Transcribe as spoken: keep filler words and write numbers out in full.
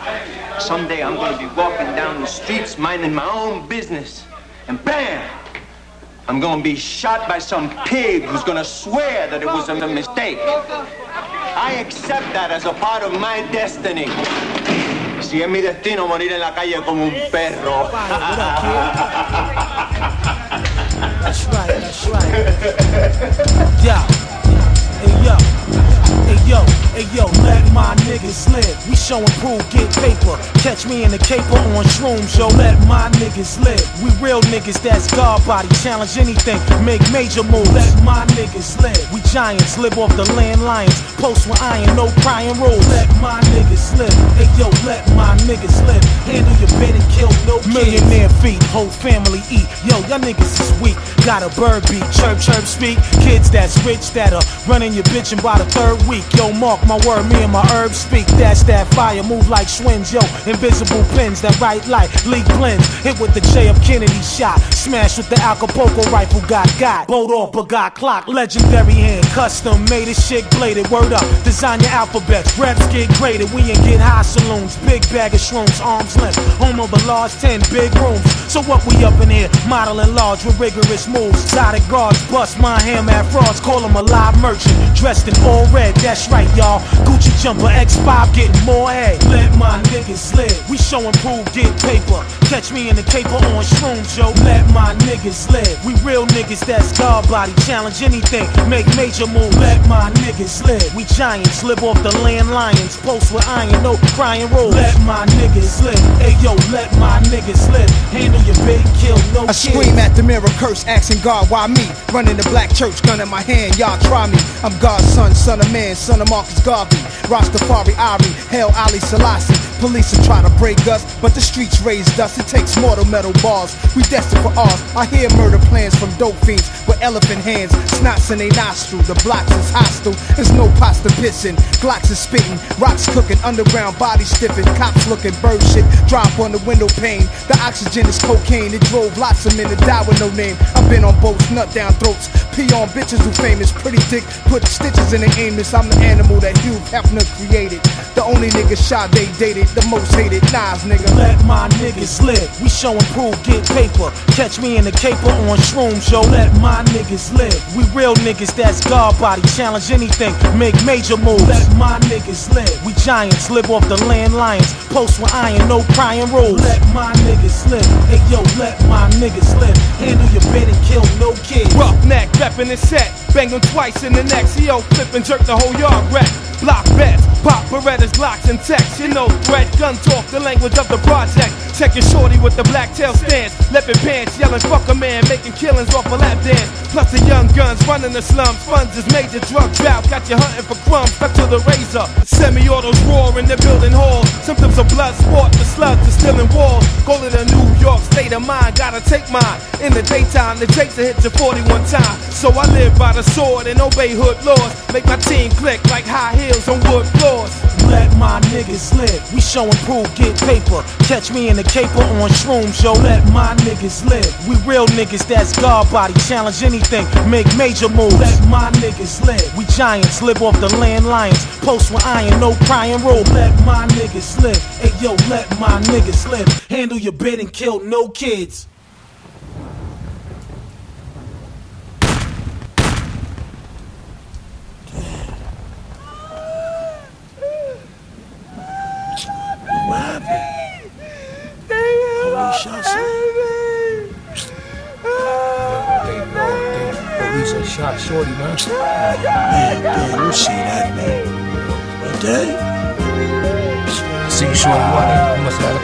Someday I'm gonna be walking down the streets minding my own business. And bam! I'm gonna be shot by some pig who's gonna swear that it was a mistake. I accept that as a part of my destiny. Si es mi destino morir en la calle como un perro. That's right, that's right. Yeah. Hey yo, hey yo, hey yo, let my niggas live. We show and prove, get paper. Catch me in the caper on shrooms, yo, let my niggas live. We real niggas, that's God body. Challenge anything, make major moves. Let my niggas live. We giants, live off the land lions. Post with iron, no prying rules. Let my niggas live. Hey yo, let my niggas live. Handle your bed and kill no kids. Millionaire feet, whole family eat. Yo, y'all niggas is weak. Got a bird beat, chirp, chirp, speak. Kids that's rich that are running your bitchin' by the third week. Yo, mark my word, me and my herbs speak. Dash that fire, move like Schwinn's. Yo, invisible pins that right light, leak blends. Hit with the J of Kennedy shot. Smash with the Acapulco rifle, got got. Boat off, but got clock. Legendary hand, custom made it, shit bladed. Word up, design your alphabets. Reps get graded, we ain't get high saloons. Big bag of shrooms, arms length. Home of a large ten, big rooms. So what we up in here? Modeling large with rigorous moves. Exotic guards, bust my ham at frauds. Call him a live merchant. Dressed in all red, that's right, y'all. Gucci jumper, X five, getting more head. Let my niggas live. We show and prove, get paper. Catch me in the caper on shrooms, yo. Let my niggas live. We real niggas, that's God body. Challenge anything, make major moves. Let my niggas live. We giants, live off the land lions. Post with iron, no crying rules. Let my niggas live. Hey yo, let my niggas live. Handle your big kill, no I kids. Scream at the mirror, curse, asking God, why me? Running the black church, gun in my hand, y'all try me. I'm God's son, son of man, son of Marcus Garvey. Rastafari, Ari, Hail Ali Selassie. Police will try to break us, but the streets raised us. It takes mortal metal bars, we destined for ours. I hear murder plans from dope fiends with elephant hands, snots in they nostril. The blocks is hostile, there's no pasta pissing. Glocks is spitting, rocks cooking, underground bodies stiffing. Cops looking, bird shit, drop on the window pane. The oxygen is cocaine, it drove lots of men to die with no name. I've been on boats, nut down throats, pee on bitches who famous. Pretty dick, put stitches in the aimless. I'm the animal that Hugh Hefner created. The only nigga shot they dated, the most hated. Nas, nigga. Let my niggas live. We show and prove, get paper. Catch me in the caper on shrooms, yo. Let my niggas live. We real niggas, that's God body. Challenge anything, make major moves. Let my niggas live. We giants, live off the land lions. Post with iron, no prying rules. Let my niggas live. Hey yo, let my niggas live. Handle your bed and kill no kids. Roughneck, reppin' the set. Bang them twice in the neck. C O flip and jerk the whole yard wreck. Block bets, pop Berettas, Glocks and texts. You know threat, gun talk, the language of the project. Check your shorty with the black tail stance. Leopard pants, yelling fuck a man, making killings off a lap dance. Plus the young guns running the slums. Funds is major drug drought, got you hunting for crumbs. Stuck to the razor, semi-autos roar in the building hall. Symptoms of blood sport, the slugs are still in walls. Go to the New York state of mind, gotta take mine. In the daytime, the takes to hit you forty-one times. So I live by the sword and obey hood laws. Make my team click like high heels on wood floors. Let my niggas live. We show and prove, get paper. Catch me in the caper on shrooms, yo. Let my niggas live. We real niggas, that's God body. Challenge anything, make major moves. Let my niggas live. We giants, live off the land lions. Post with iron, no prying rules. Let my niggas live. Hey yo, let my niggas live. Handle your bid and kill no kids. Police shot Police have shot Shorty, man. Man, damn, you see that, man. You dead? See Shorty, what? You must have